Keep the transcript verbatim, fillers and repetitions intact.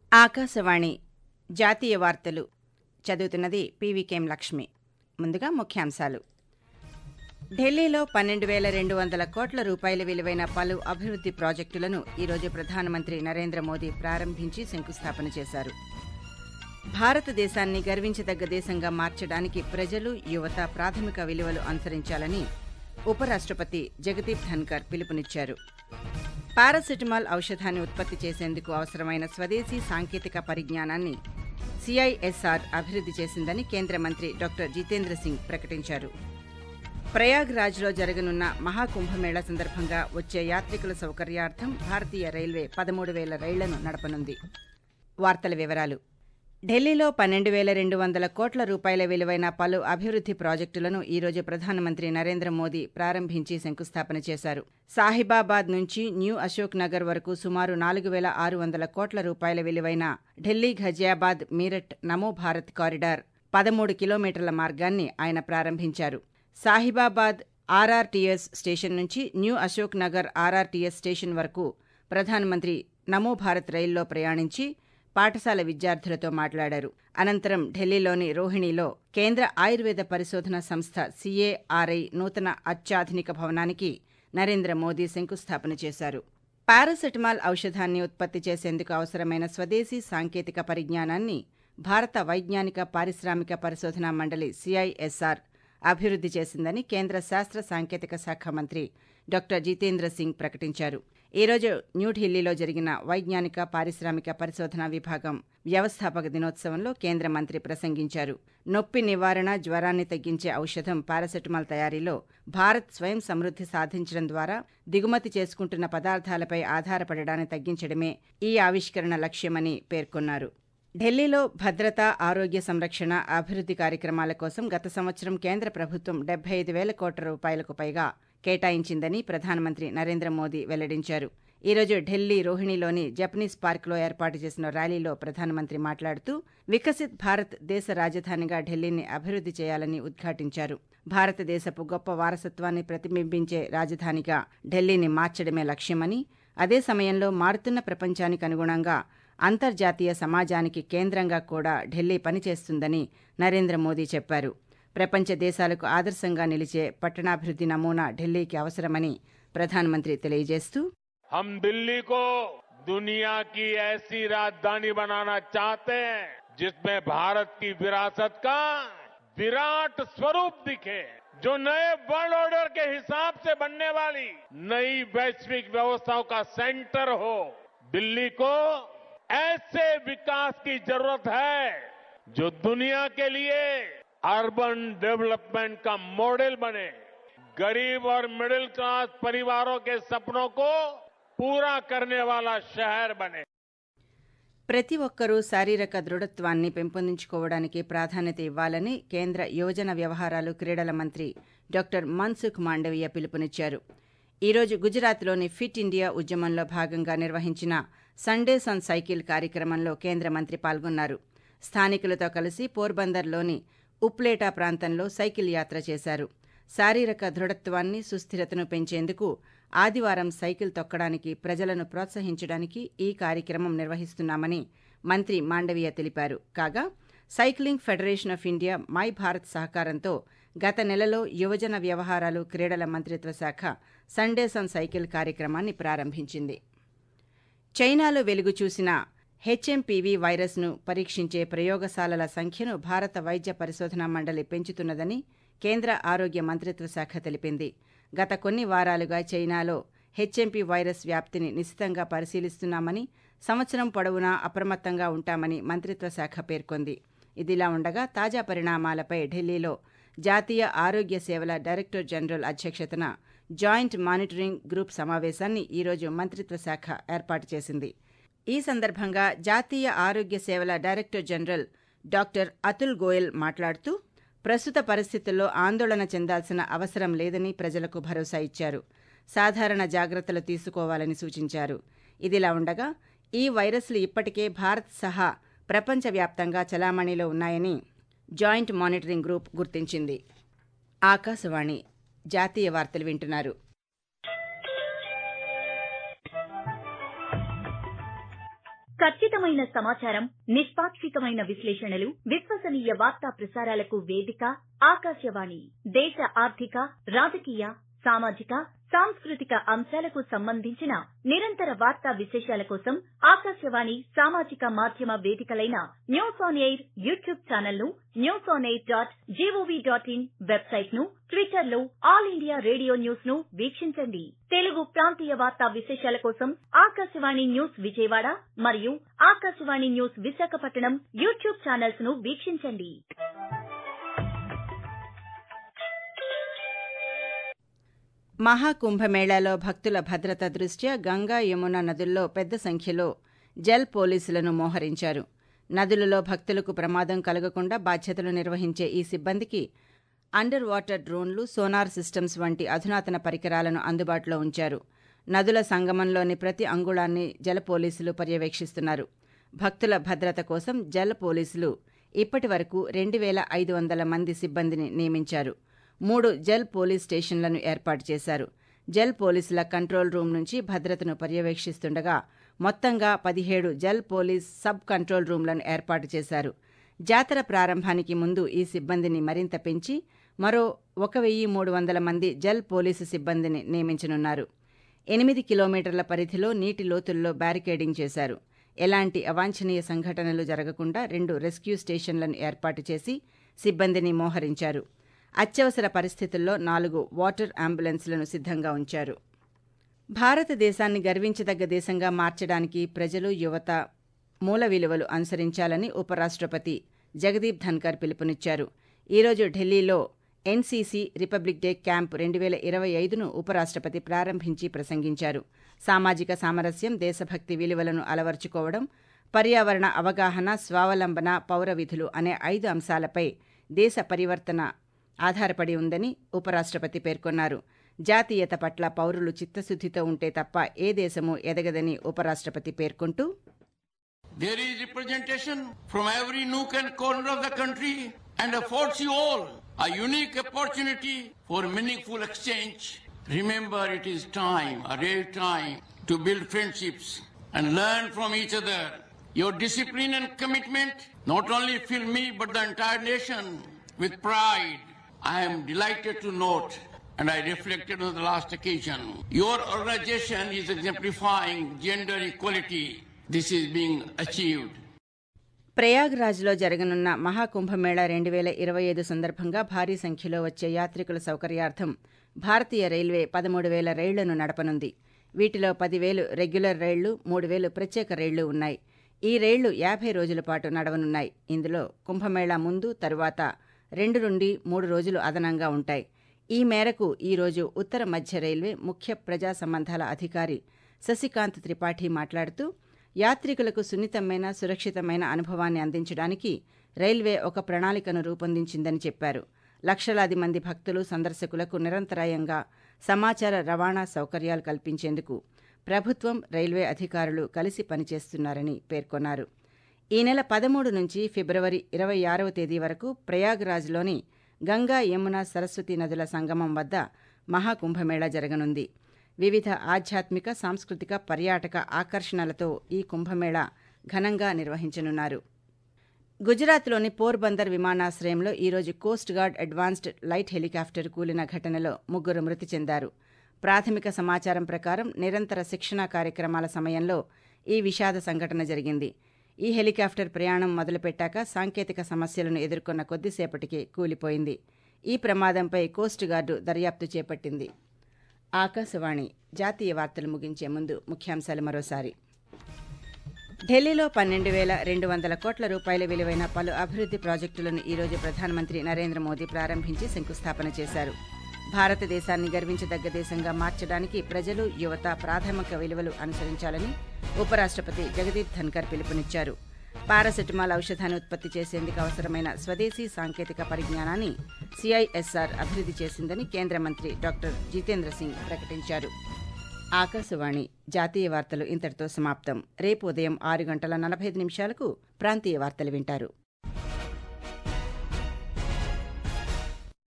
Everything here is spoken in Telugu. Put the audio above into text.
ఆకాశవాణి జాతీయ వార్తలు చదువుతున్నది పీవీకేఎం లక్ష్మి. ముందుగా ముఖ్యాంశాలు. ఢిల్లీలో పన్నెండు వేల రెండు వందల కోట్ల రూపాయల విలువైన పలు అభివృద్ది ప్రాజెక్టులను ఈరోజు ప్రధానమంత్రి నరేంద్ర మోదీ ప్రారంభించి శంకుస్థాపన చేశారు. భారతదేశాన్ని గర్వించదగ్గ దేశంగా మార్చడానికి ప్రజలు, యువత ప్రాథమిక విలువలు అనుసరించాలని ఉపరాష్ట్రపతి జగదీప్ ధన్కర్ పిలుపునిచ్చారు. పారాసెటమాల్ ఔషధాన్ని ఉత్పత్తి చేసేందుకు అవసరమైన స్వదేశీ సాంకేతిక పరిజ్ఞానాన్ని సీఐఎస్ఆర్ అభివృద్ది చేసిందని కేంద్ర మంత్రి డాక్టర్ జితేంద్ర సింగ్ ప్రకటించారు. ప్రయాగ్రాజ్లో జరగనున్న మహాకుంభమేళా సందర్భంగా వచ్చే యాత్రికుల సౌకర్యార్థం భారతీయ రైల్వే పదమూడు వేల రైళ్లను నడపనుంది. వార్తల వివరాలు. ఢిల్లీలో పన్నెండు వేల రెండు వందల కోట్ల రూపాయల విలువైన పలు అభివృద్ది ప్రాజెక్టులను ఈరోజు ప్రధానమంత్రి నరేంద్ర మోదీ ప్రారంభించి శంకుస్థాపన చేశారు. సాహిబాబాద్ నుంచి న్యూ అశోక్ నగర్ వరకు సుమారు నాలుగు వేల ఆరు వందల కోట్ల రూపాయల విలువైన ఢిల్లీ ఘజియాబాద్ మీరట్ నమో భారత్ కారిడార్ పదమూడు కిలోమీటర్ల మార్గాన్ని ఆయన ప్రారంభించారు. సాహిబాబాద్ ఆర్ఆర్టీఎస్ స్టేషన్ నుంచి new Ashok Nagar RRTS station వరకు ప్రధానమంత్రి నమో భారత్ రైల్లో ప్రయాణించి పాఠశాల విద్యార్థులతో మాట్లాడారు. అనంతరం ఢిల్లీలోని రోహిణిలో కేంద్ర ఆయుర్వేద పరిశోధన సంస్థ సీఏఆర్ఐ నూతన అత్యాధునిక భవనానికి నరేంద్ర మోదీ శంకుస్థాపన చేశారు. పారాసెటమాల్ ఔషధాన్ని ఉత్పత్తి చేసేందుకు అవసరమైన స్వదేశీ సాంకేతిక పరిజ్ఞానాన్ని భారత వైజ్ఞానిక పారిశ్రామిక పరిశోధనా మండలి సీఐఎస్ఆర్ అభివృద్ది చేసిందని కేంద్ర శాస్త్ర సాంకేతిక శాఖ మంత్రి డాక్టర్ జితేంద్ర సింగ్ ప్రకటించారు. ఈరోజు న్యూఢిల్లీలో జరిగిన వైజ్ఞానిక పారిశ్రామిక పరిశోధనా విభాగం వ్యవస్థాపక దినోత్సవంలో కేంద్ర మంత్రి ప్రసంగించారు. నొప్పి నివారణ, జ్వరాన్ని తగ్గించే ఔషధం పారాసెటమాల్ తయారీలో భారత్ స్వయం సమృద్ది సాధించడం ద్వారా దిగుమతి చేసుకుంటున్న పదార్థాలపై ఆధారపడడాన్ని తగ్గించడమే ఈ ఆవిష్కరణ లక్ష్యమని పేర్కొన్నారు. ఢిల్లీలో భద్రత, ఆరోగ్య సంరక్షణ, అభివృద్ది కార్యక్రమాల కోసం గత సంవత్సరం కేంద్ర ప్రభుత్వం డెబ్బై ఐదు వేల కోట్ల రూపాయలకు పైగా కేటాయించిందని ప్రధానమంత్రి నరేంద్ర మోదీ వెల్లడించారు. ఈరోజు ఢిల్లీ రోహిణిలోని జపనీస్ పార్క్లో ఏర్పాటు చేసిన ర్యాలీలో ప్రధానమంత్రి మాట్లాడుతూ వికసిత్ భారత్ దేశ రాజధానిగా ఢిల్లీని అభివృద్ది చేయాలని ఉద్ఘాటించారు. భారతదేశపు గొప్ప వారసత్వాన్ని ప్రతిబింబించే రాజధానిగా ఢిల్లీని మార్చడమే లక్ష్యమని, అదే సమయంలో మారుతున్న ప్రపంచానికి అనుగుణంగా అంతర్జాతీయ సమాజానికి కేంద్రంగా కూడా ఢిల్లీ పనిచేస్తుందని నరేంద్ర మోదీ చెప్పారు. ప్రపంచ దేశాలకు ఆదర్శంగా నిలిచే పట్టణాభివృద్ది నమూనా ఢిల్లీకి అవసరమని ప్రధానమంత్రి తెలియజేస్తూ हम दिल्ली को दुनिया की ऐसी राजधानी बनाना चाहते हैं जिसमें भारत की विरासत का विराट स्वरूप दिखे, जो नए वर्ल्ड ऑर्डर के हिसाब से बनने वाली नई वैश्विक व्यवस्थाओं का सेंटर हो। दिल्ली को ऐसे विकास की जरूरत है जो दुनिया के लिए अर्बन डेवलपमेंट का मॉडल बने, गरीब और मिडिल क्लास परिवारों के सपनों को पूरा करने वाला शहर बने. ప్రతి ఒక్కరూ శారీరక దృఢత్వాన్ని పెంపొందించుకోవడానికి ప్రాధాన్యత ఇవ్వాలని కేంద్ర యువజన వ్యవహారాలు, క్రీడల మంత్రి డాక్టర్ మన్సుఖ్ మాండవీయ పిలుపునిచ్చారు. ఈరోజు గుజరాత్లోని ఫిట్ ఇండియా ఉద్యమంలో భాగంగా నిర్వహించిన సండేస్ ఆన్ సైకిల్ కార్యక్రమంలో కేంద్ర మంత్రి పాల్గొన్నారు. స్థానికులతో కలిసి పోర్బందర్లోని ఉప్లేటా ప్రాంతంలో సైకిల్ యాత్ర చేశారు. శారీరక దృఢత్వాన్ని, సుస్థిరతను పెంచేందుకు ఆదివారం సైకిల్ తొక్కడానికి ప్రజలను ప్రోత్సహించడానికి ఈ కార్యక్రమం నిర్వహిస్తున్నామని మంత్రి మాండవీయ తెలిపారు. కాగా cycling federation of India, my Bharat సహకారంతో గత నెలలో యువజన వ్యవహారాలు, క్రీడల మంత్రిత్వ శాఖ సండేస్ ఆన్ సైకిల్ కార్యక్రమాన్ని ప్రారంభించింది. చైనాలో వెలుగు చూసిన హెచ్ఎంపీవీ వైరస్ను పరీక్షించే ప్రయోగశాలల సంఖ్యను భారత వైద్య పరిశోధనా మండలి పెంచుతున్నదని కేంద్ర ఆరోగ్య మంత్రిత్వ శాఖ తెలిపింది. గత కొన్ని వారాలుగా చైనాలో హెచ్ఎంపీ వైరస్ వ్యాప్తిని నిశితంగా పరిశీలిస్తున్నామని, సంవత్సరం పొడవునా అప్రమత్తంగా ఉంటామని మంత్రిత్వ శాఖ పేర్కొంది. ఇదిలా ఉండగా తాజా పరిణామాలపై ఢిల్లీలో జాతీయ ఆరోగ్య సేవల డైరెక్టర్ జనరల్ అధ్యక్షతన జాయింట్ మానిటరింగ్ గ్రూప్ సమావేశాన్ని ఈరోజు మంత్రిత్వ శాఖ ఏర్పాటు చేసింది. ఈ సందర్భంగా జాతీయ ఆరోగ్య సేవల director general doctor Atul Goyal మాట్లాడుతూ ప్రస్తుత పరిస్థితుల్లో ఆందోళన చెందాల్సిన అవసరం లేదని ప్రజలకు భరోసా ఇచ్చారు. సాధారణ జాగ్రత్తలు తీసుకోవాలని సూచించారు. ఇదిలా ఉండగా ఈ వైరస్లు ఇప్పటికే భారత్ సహా ప్రపంచవ్యాప్తంగా చలామణిలో ఉన్నాయని జాయింట్ మానిటరింగ్ గ్రూప్ గుర్తించింది. ఆకాశవాణి జాతీయ వార్తలు వింటున్నారు. ఖచ్చితమైన సమాచారం, నిష్పాక్షికమైన విశ్లేషణలు, విశ్వసనీయ వార్తా ప్రసారాలకు వేదిక ఆకాశవాణి. దేశ ఆర్థిక, రాజకీయ, సామాజిక, సాంస్కృతిక అంశాలకు సంబంధించిన నిరంతర వార్తా విశేషాల కోసం ఆకాశవాణి సామాజిక మాధ్యమ వేదికలైన news on air YouTube channel ను, news on air dot G O V dot in website ను, ట్విట్టర్ లో ఆల్ ఇండియా రేడియో న్యూస్ ను వీక్షించండి. తెలుగు ప్రాంతీయ వార్తా విశేషాల కోసం ఆకాశవాణి న్యూస్ విజయవాడ మరియు Akashvani news Visakhapatnam YouTube channels ను వీక్షించండి. మహాకుంభమేళాలో భక్తుల భద్రత దృష్ట్యా గంగా, యమున నదుల్లో పెద్ద సంఖ్యలో జల్ పోలీసులను మోహరించారు. నదులలో భక్తులకు ప్రమాదం కలగకుండా బాధ్యతలు నిర్వహించే ఈ సిబ్బందికి అండర్ వాటర్ డ్రోన్లు, సోనార్ సిస్టమ్స్ వంటి అధునాతన పరికరాలను అందుబాటులో ఉంచారు. నదుల సంగమంలోని ప్రతి అంగుళాన్ని జల పోలీసులు పర్యవేక్షిస్తున్నారు. భక్తుల భద్రత కోసం జల పోలీసులు ఇప్పటి వరకు రెండు వేల ఐదు వందల మంది సిబ్బందిని నియమించారు. మూడు జల్ పోలీస్ స్టేషన్లను ఏర్పాటు చేశారు. జల్ పోలీసుల కంట్రోల్ రూమ్ నుంచి భద్రతను పర్యవేక్షిస్తుండగా మొత్తంగా పదిహేడు జల్ పోలీస్ సబ్ కంట్రోల్ రూమ్లను ఏర్పాటు చేశారు. జాతర ప్రారంభానికి ముందు ఈ సిబ్బందిని మరింత పెంచి మరో ఒక వెయ్యి మూడు వందల మంది జల్ పోలీసు సిబ్బందిని నియమించనున్నారు. ఎనిమిది కిలోమీటర్ల పరిధిలో నీటి లోతుల్లో బ్యారికేడింగ్ చేశారు. ఎలాంటి అవాంఛనీయ సంఘటనలు జరగకుండా రెండు రెస్క్యూ స్టేషన్లను ఏర్పాటు చేసి సిబ్బందిని మోహరించారు. అత్యవసర పరిస్థితుల్లో నాలుగు వాటర్ అంబులెన్స్లను సిద్ధంగా ఉంచారు. భారతదేశాన్ని గర్వించదగ్గ దేశంగా మార్చడానికి ప్రజలు, యువత మూల విలువలు అనుసరించాలని ఉపరాష్ట్రపతి జగదీప్ ధన్కర్ పిలుపునిచ్చారు. ఈరోజు ఢిల్లీలో ఎన్సీసీ రిపబ్లిక్ డే క్యాంప్ రెండు వేల ఇరవై ఐదును ఉపరాష్ట్రపతి ప్రారంభించి ప్రసంగించారు. సామాజిక సామరస్యం, దేశభక్తి విలువలను అలవర్చుకోవడం, పర్యావరణ అవగాహన, స్వావలంబన, పౌర విధులు అనే ఐదు అంశాలపై దేశ పరివర్తన ఆధారపడి ఉందని ఉపరాష్ట్రపతి పేర్కొన్నారు. జాతీయత పట్ల పౌరులు చిత్తశుద్ధితో ఉంటే తప్ప ఏ దేశమూ ఎదగదని ఉపరాష్ట్రపతి పేర్కొంటూ, There is representation from every nook and corner of the country and affords you all a unique opportunity for meaningful exchange. Remember, it is time, a rare time, to build friendships and learn from each other. Your discipline and commitment not only fill me but the entire nation with pride. I am delighted to note, and I reflected on the last occasion, your organization is exemplifying gender equality. This is being achieved. ప్రయాగ్రాజ్లో జరగనున్న మహాకుంభమేళా రెండు వేల ఇరవై ఐదు సందర్భంగా భారీ సంఖ్యలో వచ్చే యాత్రికుల సౌకర్యార్థం భారతీయ రైల్వే పదమూడు వేల రైళ్లను నడపనుంది. వీటిలో పదివేలు రెగ్యులర్ రైళ్లు, మూడు వేలు ప్రత్యేక రైళ్లు ఉన్నాయి. ఈ రైళ్లు యాభై రోజుల పాటు నడవనున్నాయి. ఇందులో కుంభమేళా ముందు, తరువాత రెండు నుండి మూడు రోజులు అదనంగా ఉంటాయి. ఈ మేరకు ఈరోజు ఉత్తర మధ్య రైల్వే ముఖ్య ప్రజా సంబంధాల అధికారి శశికాంత్ త్రిపాఠి మాట్లాడుతూ, యాత్రికులకు సున్నితమైన, సురక్షితమైన అనుభవాన్ని అందించడానికి రైల్వే ఒక ప్రణాళికను రూపొందించిందని చెప్పారు. లక్షలాది మంది భక్తులు, సందర్శకులకు నిరంతరాయంగా సమాచార రవాణా సౌకర్యాలు కల్పించేందుకు ప్రభుత్వం, రైల్వే అధికారులు కలిసి పనిచేస్తున్నారని పేర్కొన్నారు. ఈ నెల పదమూడు నుంచి ఫిబ్రవరి ఇరవై ఆరవ తేదీ వరకు ప్రయాగ్రాజ్లోని గంగా, యమున, సరస్వతి నదుల సంగమం వద్ద మహాకుంభమేళా జరగనుంది. వివిధ ఆధ్యాత్మిక, సాంస్కృతిక, పర్యాటక ఆకర్షణలతో ఈ కుంభమేళా ఘనంగా నిర్వహించనున్నారు. గుజరాత్లోని పోర్బందర్ విమానాశ్రయంలో ఈరోజు coast guard advanced light helicopter కూలిన ఘటనలో ముగ్గురు మృతి చెందారు. ప్రాథమిక సమాచారం ప్రకారం నిరంతర శిక్షణా కార్యక్రమాల సమయంలో ఈ విషాద సంఘటన జరిగింది. ఈ హెలికాప్టర్ ప్రయాణం మొదలుపెట్టాక సాంకేతిక సమస్యలను ఎదుర్కొన్న కొద్దిసేపటికే కూలిపోయింది. ఈ ప్రమాదంపై కోస్ట్ గార్డు దర్యాప్తు చేపట్టింది. ఆకాశవాణి జాతీయ వార్తలు ముగించే ముందు ముఖ్యాంశాలు మరోసారి. ఢిల్లీలో పన్నెండు వేల రెండు వందల కోట్ల రూపాయల విలువైన పలు అభివృద్ధి ప్రాజెక్టులను ఈరోజు ప్రధానమంత్రి నరేంద్ర మోదీ ప్రారంభించి శంకుస్థాపన చేశారు. భారతదేశాన్ని గర్వించదగ్గ దేశంగా మార్చడానికి ప్రజలు, యువత ప్రాథమిక విలువలు అనుసరించాలని ఉపరాష్ట్రపతి జగదీప్ ధన్కర్ పిలుపునిచ్చారు. పారాసెటమాల్ ఔషధాన్ని ఉత్పత్తి చేసేందుకు అవసరమైన స్వదేశీ సాంకేతిక పరిజ్ఞానాన్ని సిఐఎస్ఆర్ అభివృద్ధి చేసిందని కేంద్ర మంత్రి డాక్టర్ జితేంద్ర సింగ్ ప్రకటించారు. ఆకాశవాణి జాతీయ వార్తలు ఇంతటితో సమాప్తం. రేపు ఉదయం ఆరు గంటల నలభై ఐదు నిమిషాలకు ప్రాంతీయ వార్తలు వింటారు.